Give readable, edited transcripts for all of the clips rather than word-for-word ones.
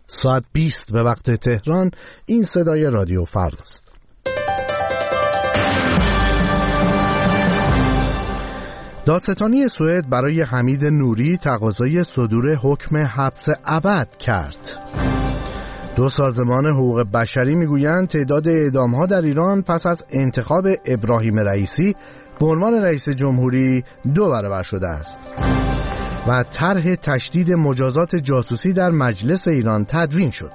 ساعت 20 به وقت تهران. این صدای رادیو فرداست. دادستانی سوئد برای حمید نوری تقاضای صدور حکم حبس ابد کرد. دو سازمان حقوق بشری میگویند تعداد اعدام‌ها در ایران پس از انتخاب ابراهیم رئیسی به عنوان رئیس جمهوری 2 برابر شده است. و طرح تشدید مجازات جاسوسی در مجلس ایران تدوین شد.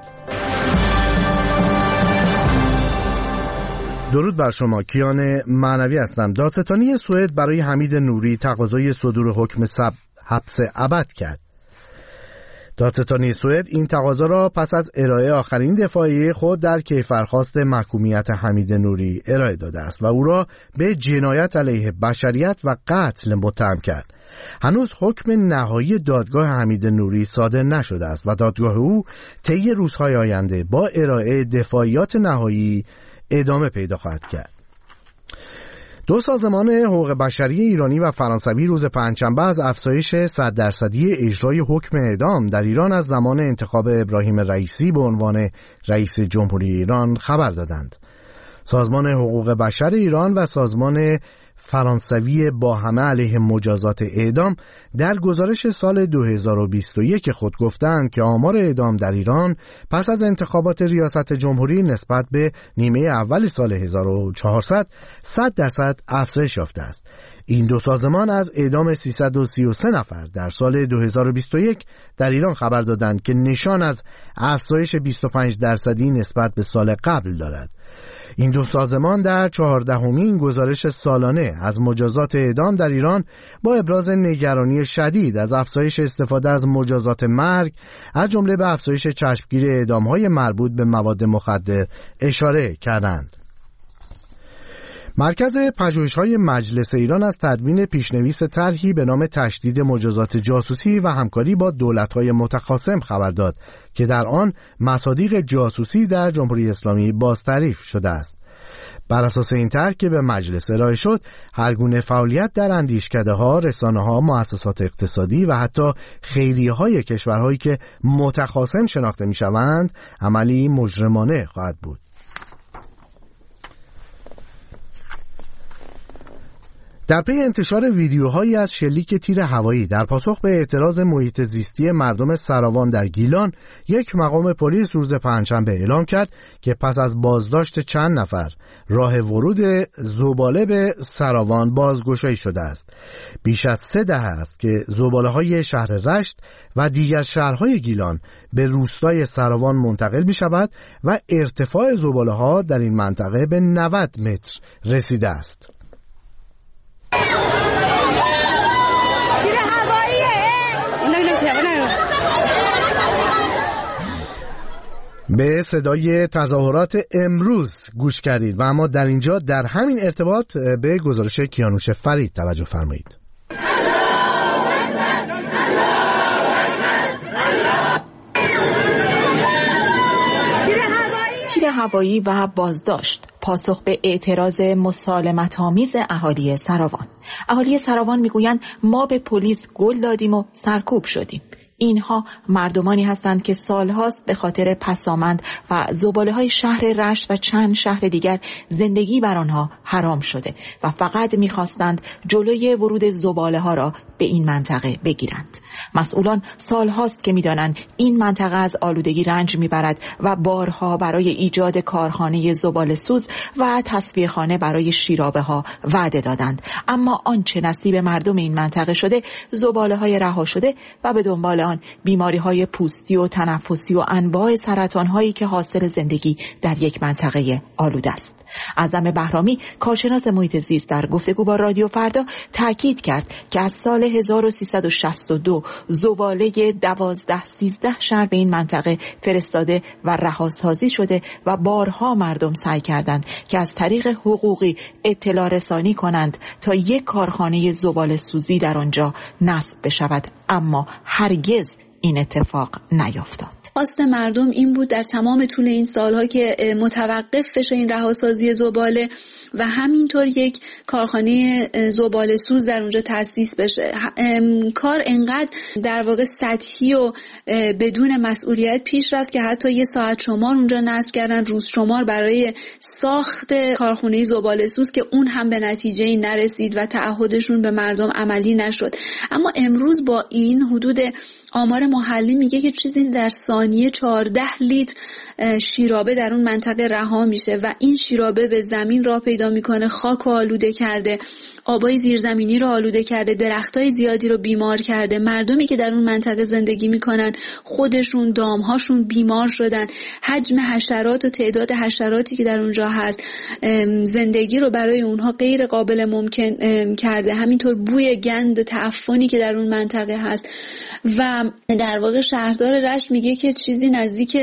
درود بر شما، کیان معنوی هستم. دادستانی سوئد برای حمید نوری تقاضای صدور حکم حبس ابد کرد. دادستانی سوئد این تقاضا را پس از ارائه آخرین دفاعیه خود در کیفرخواست محکومیت حمید نوری ارائه داده است و او را به جنایت علیه بشریت و قتل متهم کرد. هنوز حکم نهایی دادگاه حمید نوری صادر نشده است و دادگاه او طی روزهای آینده با ارائه دفاعیات نهایی ادامه پیدا خواهد کرد. دو سازمان حقوق بشری ایرانی و فرانسوی روز پنجشنبه از افزایش 100% اجرای حکم اعدام در ایران از زمان انتخاب ابراهیم رئیسی به عنوان رئیس جمهوری ایران خبر دادند. سازمان حقوق بشر ایران و سازمان فرانسوی با همه علیه مجازات اعدام در گزارش سال 2021 خود گفتند که آمار اعدام در ایران پس از انتخابات ریاست جمهوری نسبت به نیمه اول سال 1400 100% افزایش یافته است. این دو سازمان از اعدام 333 نفر در سال 2021 در ایران خبر دادند که نشان از افزایش 25% نسبت به سال قبل دارد. این دو سازمان در 14مین گزارش سالانه از مجازات اعدام در ایران با ابراز نگرانی شدید از افزایش استفاده از مجازات مرگ از جمله به افزایش چشمگیر اعدام‌های مربوط به مواد مخدر اشاره کردند. مرکز پژوهش‌های مجلس ایران از تدوین پیشنویس طرحی به نام تشدید مجازات جاسوسی و همکاری با دولت‌های متخاصم خبر داد که در آن مصادیق جاسوسی در جمهوری اسلامی بازتعریف شده است. بر اساس این طرح که به مجلس ارائه شد، هر گونه فعالیت در اندیشکده‌ها، رسانه‌ها، مؤسسات اقتصادی و حتی خیریه‌های کشورهایی که متخاصم شناخته می‌شوند، عملی مجرمانه خواهد بود. در پی انتشار ویدیوهایی از شلیک تیر هوایی در پاسخ به اعتراض محیط زیستی مردم سراوان در گیلان، یک مقام پلیس روز پنجشنبه اعلام کرد که پس از بازداشت چند نفر راه ورود زباله به سراوان بازگشایی شده است. بیش از 3 دهه است که زباله‌های شهر رشت و دیگر شهرهای گیلان به روستای سراوان منتقل می شود و ارتفاع زباله‌ها در این منطقه به 90 متر رسیده است. به صدای تظاهرات امروز گوش کردید و اما در اینجا در همین ارتباط به گزارش کیانوش فرید توجه فرمایید. تیر هوایی و بازداشت پاسخ به اعتراض مسالمت‌آمیز اهالی سراوان. اهالی سراوان میگویند ما به پلیس گل دادیم و سرکوب شدیم. اینها مردمانی هستند که سالهاست به خاطر پسامند و زباله‌های شهر رشت و چند شهر دیگر زندگی بر آنها حرام شده و فقط می‌خواستند جلوی ورود زباله‌ها را به این منطقه بگیرند. مسئولان سالهاست که می‌دانند این منطقه از آلودگی رنج می‌برد و بارها برای ایجاد کارخانه زباله‌سوز و تصفیه‌خانه برای شیرابه‌ها وعده دادند، اما آنچه نصیب مردم این منطقه شده زباله‌های رها شده و به دنبال آن بیماری‌های پوستی و تنفسی و انواع سرطان‌هایی که حاصل زندگی در یک منطقه آلوده است. اعظم بهرامی کارشناس محیط زیست در گفتگو با رادیو فردا تاکید کرد که از سال 1362 زباله 12-13 شهر به این منطقه فرستاده و رهاسازی شده و بارها مردم سعی کردند که از طریق حقوقی اطلاع رسانی کنند تا یک کارخانه زباله سوزی در آنجا نصب بشود، اما هرگز این اتفاق نیفتاد. خواست مردم این بود در تمام طول این سالها که متوقف بشه این رهاسازی زباله و همینطور یک کارخانه زباله سوز در اونجا تأسیس بشه. کار انقدر در واقع سطحی و بدون مسئولیت پیش رفت که حتی یه ساعت شمار اونجا نصب کردن، روز شمار برای ساخت کارخانه زباله سوز که اون هم به نتیجه نرسید و تعهدشون به مردم عملی نشد. اما امروز با این حدود آمار محلی میگه که چیزی در ثانیه 14 لیتر شیرابه در اون منطقه رها میشه و این شیرابه به زمین راه پیدا میکنه، خاک رو آلوده کرده، آبای زیرزمینی رو آلوده کرده، درختای زیادی رو بیمار کرده. مردمی که در اون منطقه زندگی میکنن خودشون، دامهاشون بیمار شدن. حجم حشرات و تعداد حشراتی که در اونجا هست زندگی رو برای اونها غیر قابل ممکن کرده. همینطور بوی گند تعفنی که در اون منطقه هست و در واقع شهردار رشت میگه که چیزی نزدیک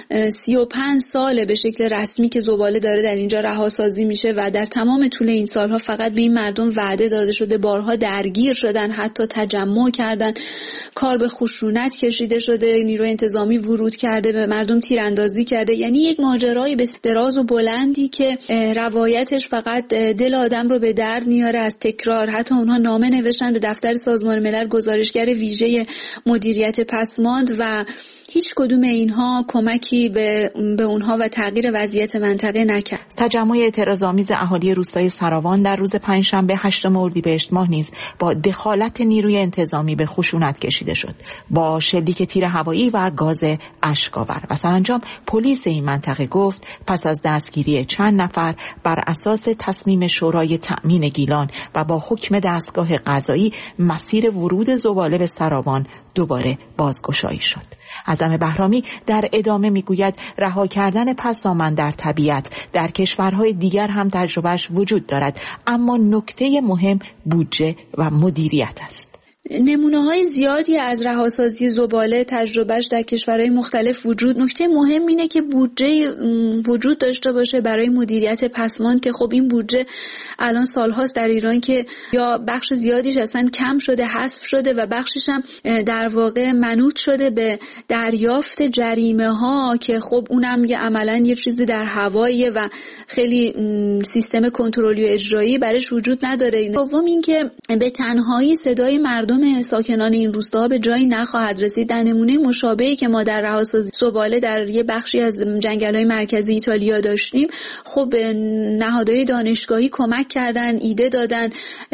35 ساله به شکل رسمی که زباله داره در اینجا رهاسازی میشه و در تمام طول این سالها فقط به این مردم وعده داده شده، بارها درگیر شدن، حتی تجمع کردن، کار به خشونت کشیده شده، نیروی انتظامی ورود کرده، به مردم تیراندازی کرده. یعنی یک ماجرای به دراز و بلندی که روایتش فقط دل آدم رو به درد میاره از تکرار. حتی اونها نامه نوشتن به دفتر سازمان ملل، گزارشگر ویژه مدیریت پسماند و هیچ کدوم اینها کمکی به اونها و تغییر وضعیت منطقه نکرد. تجمع اعتراض‌آمیز اهالی روستای سراوان در روز پنجشنبه 8 اردیبهشت ماه نیز با دخالت نیروی انتظامی به خشونت کشیده شد، با شلیک تیر هوایی و گاز اشک‌آور و سرانجام پلیس این منطقه گفت پس از دستگیری چند نفر بر اساس تصمیم شورای تأمین گیلان و با حکم دستگاه قضایی مسیر ورود زباله به سراوان دوباره بازگشایی شد. اعظم بهرامی در ادامه میگوید رها کردن پسامند در طبیعت در کشورهای دیگر هم تجربهش وجود دارد، اما نکته مهم بودجه و مدیریت است. نمونه‌های زیادی از رهاسازی زباله تجربهش در کشورهای مختلف وجود. نکته مهم اینه که بودجه وجود داشته باشه برای مدیریت پسماند که خب این بودجه الان سالهاست در ایران که یا بخش زیادیش اصلا کم شده، حذف شده و بخشش هم در واقع منوط شده به دریافت جریمه ها که خب اونم یه عملاً یه چیزی در هواییه و خیلی سیستم کنترلی و اجرایی برش وجود نداره. دوم این که به تنهایی صدای مردم ساکنان این روستاها به جایی نخواهد رسید. در نمونه مشابهی که ما در رهاسازی زباله در یه بخشی از جنگل‌های مرکزی ایتالیا داشتیم، خب نهادهای دانشگاهی کمک کردن، ایده دادن،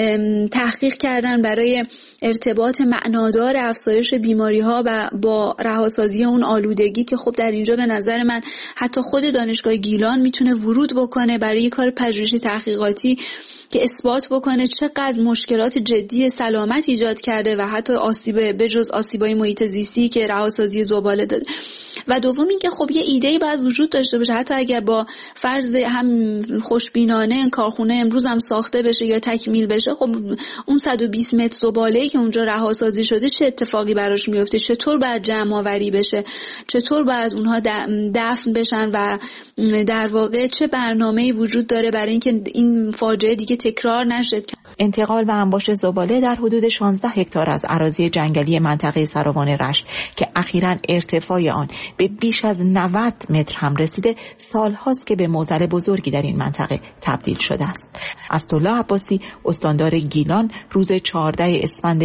تحقیق کردن برای ارتباط معنادار افزایش بیماری‌ها و با رهاسازی اون آلودگی که خب در اینجا به نظر من حتی خود دانشگاه گیلان میتونه ورود بکنه برای یه کار پژوهشی تحقیقاتی که اثبات بکنه چقدر مشکلات جدی سلامت ایجاد کرده و حتی آسیب بجز آسیبای محیط زیستی که رهاسازی زباله داده. و دوم این که خب یه ایده‌ای باید وجود داشته باشه، حتی اگر با فرض هم خوشبینانه کارخونه امروز هم ساخته بشه یا تکمیل بشه، خب اون 120 متر زباله‌ای که اونجا رهاسازی شده چه اتفاقی براش میفته، چطور باید جمع آوری بشه، چطور باید اونها دفن بشن و در واقع چه برنامه‌ای وجود داره برای اینکه این فاجعه دیگه تکرار نشه. انتقال و انباش زباله در حدود 16 هکتار از اراضی جنگلی منطقه سراوان رشت که اخیراً ارتفاع آن به بیش از 90 متر هم رسیده، سالهاست که به معضل بزرگی در این منطقه تبدیل شده است. اسدالله عباسی استاندار گیلان روز 14 اسفند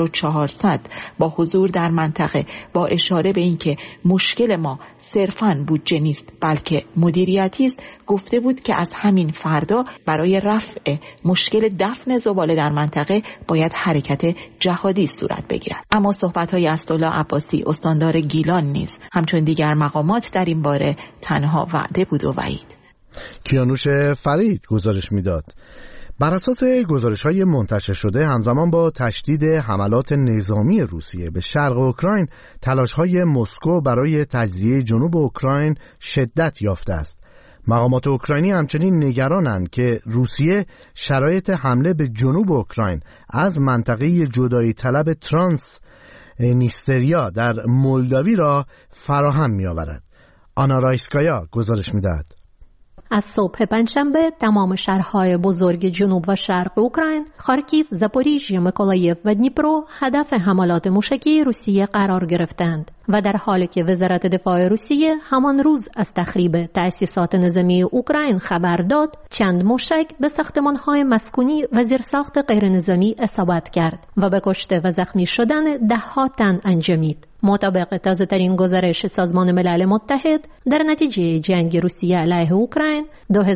1400 با حضور در منطقه با اشاره به اینکه مشکل ما صرفاً بودجه نیست بلکه مدیریتی است، گفته بود که از همین فردا برای رفع مشکل دفن زباله در منطقه باید حرکت جهادی صورت بگیرد. اما صحبت‌های اسدالله عباسی استاندار گیلان نیز همچون دیگر مقامات در این باره تنها وعده بود و وعید. کیانوش فرید گزارش میداد. بر اساس گزارش‌های منتشر شده، همزمان با تشدید حملات نظامی روسیه به شرق اوکراین، تلاش‌های مسکو برای تجزیه جنوب اوکراین شدت یافته است. مقامات اوکراینی همچنین نگرانند که روسیه شرایط حمله به جنوب اوکراین از منطقه جدایی طلب ترانس نیستریا در مولداوی را فراهم می‌آورد. آنا رایسکایا گزارش می‌دهد. از صبح پنجشنبه تمام شهرهای بزرگ جنوب و شرق اوکراین، خارکیف، زاپوریژیه، میکولایف و دنیپرو هدف حملات موشکی روسیه قرار گرفتند و در حالی که وزارت دفاع روسیه همان روز از تخریب تأسیسات نظامی اوکراین خبر داد، چند موشک به ساختمان‌های مسکونی و زیرساخت غیرنظامی اصابت کرد و به کشته و زخمی شدن ده‌ها تن انجامید. مطابق تازه‌ترین گزارش سازمان ملل متحد، در نتیجه جنگ روسیه علیه اوکراین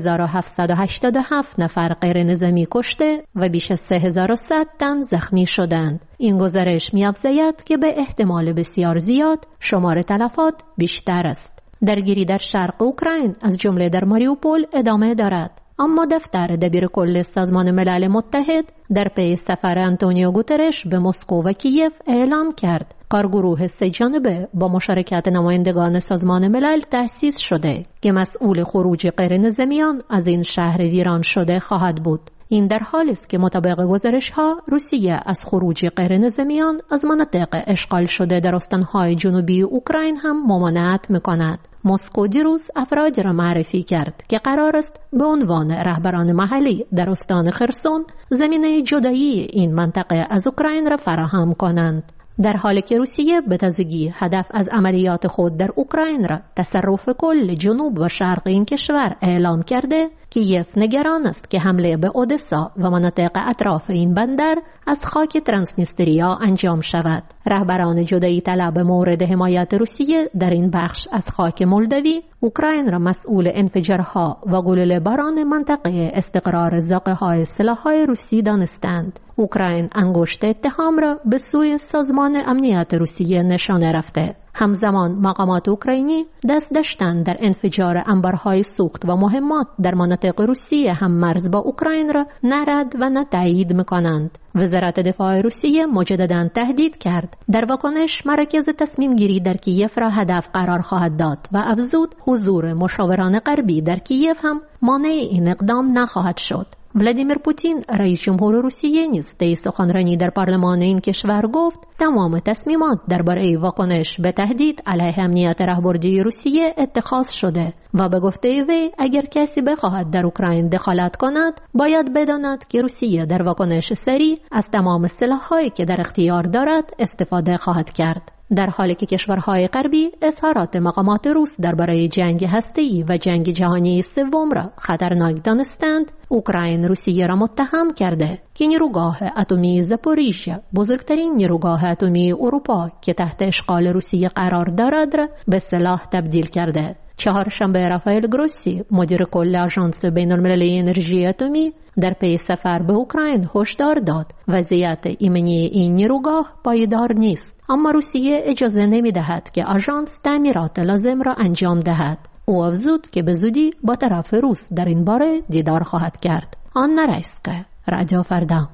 2787 نفر غیرنظامی کشته و بیش از 3100 تن زخمی شدند. این گزارش می‌افزاید که به احتمال بسیار زیاد شمار تلفات بیشتر است. درگیری در شرق اوکراین از جمله در ماریوپول ادامه دارد، اما دفتر دبیرکل سازمان ملل متحد در پی سفر آنتونیو گوترش به مسکو و کیف اعلام کرد کارگروه 3 جانبه با مشارکت نمایندگان سازمان ملل تأسیس شده که مسئول خروج غیرنظامیان از این شهر ویران شده خواهد بود. این در حالی است که مطابق گزارش‌ها روسیه از خروج غیرنظامیان از مناطق اشغال شده در استان‌های جنوبی اوکراین هم ممانعت می‌کند. مسکو دیروز افرادی را معرفی کرد که قرار است به عنوان رهبران محلی در استان خرسون زمینه جدایی این منطقه از اوکراین را فراهم کنند. در حالی که روسیه به تازگی هدف از عملیات خود در اوکراین را تصرف کل جنوب و شرق این کشور اعلام کرده، کیف نگران است که حمله به اودسا و مناطق اطراف این بندر از خاک ترانسنیستریا انجام شود. رهبران جدایی طلب مورد حمایت روسیه در این بخش از خاک مولدوی، اوکراین را مسئول انفجارها و گلوله باران منطقه استقرار زاغه‌های سلاح‌های روسی دانستند. اوکراین انگشت اتهام را به سوی سازمان امنیت روسیه نشانه رفته. همزمان مقامات اوکراینی دست داشتن در انفجار انبارهای سوخت و مهمات در مناطق روسیه هم مرز با اوکراین را نه رد و نه تایید می‌کنند. وزارت دفاع روسیه مجدداً تهدید کرد در واکنش مراکز تصمیم گیری در کیف را هدف قرار خواهد داد و افزود حضور مشاوران غربی در کیف هم مانع این اقدام نخواهد شد. ولادیمیر پوتین رئیس جمهور روسیه نیز طی سخنرانی در پارلمان این کشور گفت تمام تصمیمات درباره واکنش به تهدید علیه امنیت راهبردی روسیه اتخاذ شده و به گفته وی اگر کسی بخواهد در اوکراین دخالت کند باید بداند که روسیه در واکنش سریع از تمام سلاح‌هایی که در اختیار دارد استفاده خواهد کرد. در حالی که کشورهای غربی اظهارات مقامات روس درباره جنگ هسته‌ای و جنگ جهانی سوم را خطرناک دانستند، اوکراین روسیه را متهم کرده که نیروگاه اتمی زاپوریژیه، بزرگترین نیروگاه اتمی اروپا که تحت اشغال روسیه قرار دارد، را به سلاح تبدیل کرده. چهارشنبه رافائل گروسی، مدیر کل آژانس بین‌المللی انرژی اتمی، در پی سفر به اوکراین هشدار داد وضعیت ایمنی این نیروگاه پایدار نیست، اما روسیه اجازه نمی‌دهد که آژانس تعمیرات لازم را انجام دهد. او افزود که به زودی با طرف روس در این باره دیدار خواهد کرد. آنا رایسکا، رادیو فردا.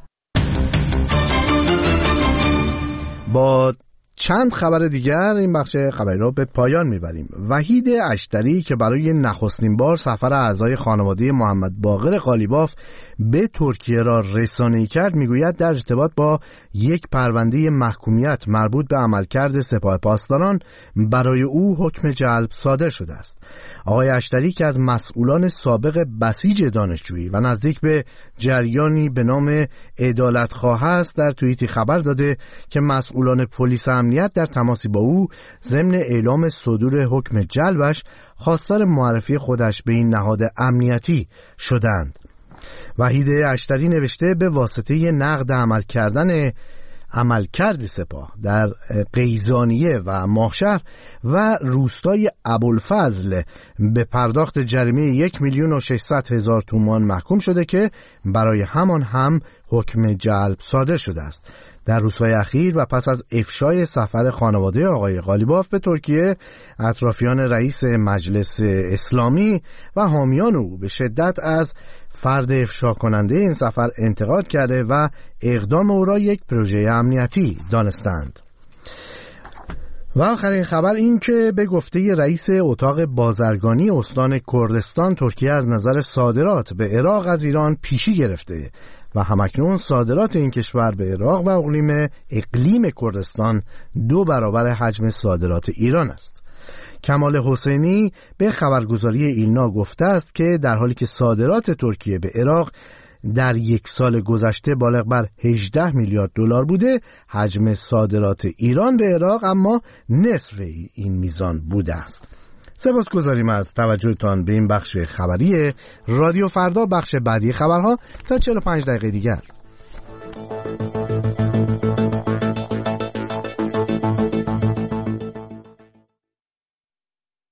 با چند خبر دیگر این بخش خبری را به پایان میبریم. وحید اشتری که برای نخستین بار سفر اعضای خانواده محمد باقر قالیباف به ترکیه را رسانه‌ای کرد میگوید در ارتباط با یک پرونده محکومیت مربوط به عملکرد سپاه پاسداران برای او حکم جلب صادر شده است. آقای اشتری که از مسئولان سابق بسیج دانشجویی و نزدیک به جریانی به نام عدالتخواه است، در توییتی خبر داده که مسئولان پلیس امنیت در تماسی با او ضمن اعلام صدور حکم جلبش خواستار معرفی خودش به این نهاد امنیتی شدند. وحید اشتری نوشته به واسطه نقد عملکرد سپاه در قیزانیه و ماهشهر و روستای ابوالفضل به پرداخت جریمه 1,600,000 تومان محکوم شده که برای همان هم حکم جلب صادر شده است. در روزهای اخیر و پس از افشای سفر خانواده آقای قالیباف به ترکیه، اطرافیان رئیس مجلس اسلامی و حامیان او به شدت از فرد افشا کننده این سفر انتقاد کرده و اقدام او را یک پروژه امنیتی دانستند. و آخرین خبر این که به گفته رئیس اتاق بازرگانی استان کردستان، ترکیه از نظر صادرات به عراق از ایران پیشی گرفته و همکنون صادرات این کشور به عراق و اقلیم کردستان 2 برابر حجم صادرات ایران است. کمال حسینی به خبرگزاری ایلنا گفته است که در حالی که صادرات ترکیه به عراق در یک سال گذشته بالغ بر 18 میلیارد دلار بوده، حجم صادرات ایران به عراق اما نصف این میزان بوده است. سپاسگزاریم از توجهتان به این بخش خبری رادیو فردا. بخش بعدی خبرها تا 45 دقیقه دیگر.